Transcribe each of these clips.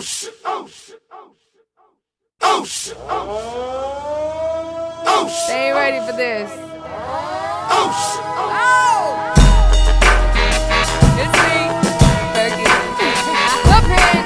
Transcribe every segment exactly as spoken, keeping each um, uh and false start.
shit, oh shit, oh shit, oh shit. They ain't ready for this. Oh shit. Oh! It's me. Fergie. Up here.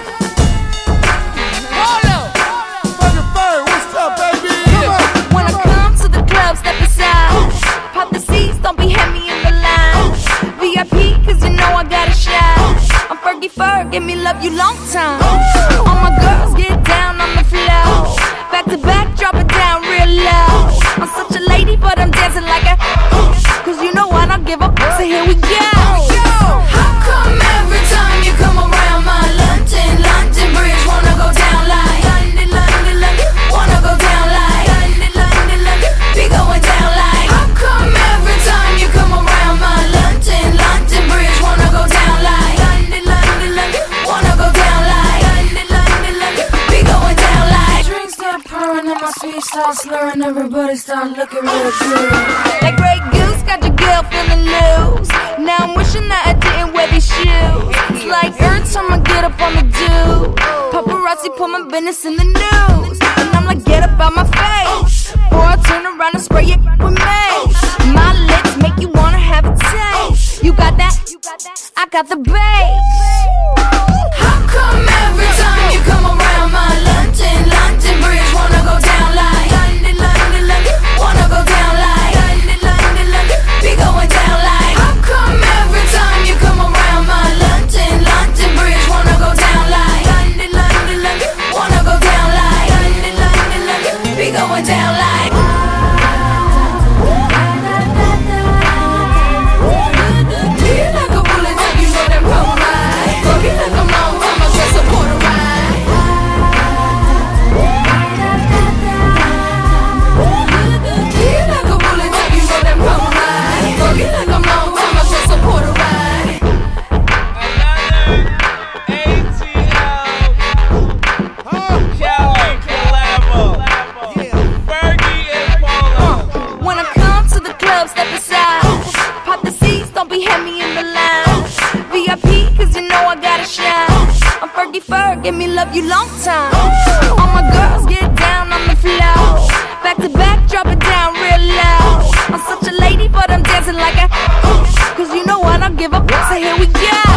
Polo. Fucking Ferg, what's up, baby? Come on. When I come to the club, step aside. Pop the seats, don't be heavy in the line. V I P, cause you know I got a shine. I'm Fergie Ferg, give me love you long time. All my girls get down on the floor. Back to back, drop it down real low. I'm such a lady, but I'm dancing like a. Cause you know I don't give up, so here we go. How come every time you come around my London, London Bridge wanna go down like London, London, London, wanna go down like London, London, London, be going down like. How come every time you come around my London, London Bridge wanna go down like London, London, London, wanna go down like London, London, London, be going down like. Drinks start pouring and my speech starts slurring, everybody start looking real good. That Grey Goose got your girl feeling loose. Now I'm wishing that I didn't wear these shoes. It's like every time I get up on the do, paparazzi put my business in the news. And I'm like, get up out my face, or I turn around and spray it with mace. My lips make you wanna have a taste. You got that? I got the bass. How come every time you come around my London, London Bridge wanna go down like London, London, London, wanna go down like London, London, London, be going down like. How come every time you come around my London, London Bridge wanna go down like London, London, London, wanna go down like London, London, London, be going down like. Feel like a bullet, you know that roll right. Go get like a long time, I just support a ride. Feel like a bullet, you know that roll right. Go get like a long time, I just support a ride. Another A T L Cali collabo. Fergie and Polo. When I come to the club, step aside. Pop the seats, don't be heavy in the line. V I P, cause you know I gotta shine. I'm Fergie Ferg, give me love you long time. All my girls get down on the floor. Back to back, drop it down real low. I'm such a lady, but I'm dancing like a. Cause you know I don't give up, so here we go.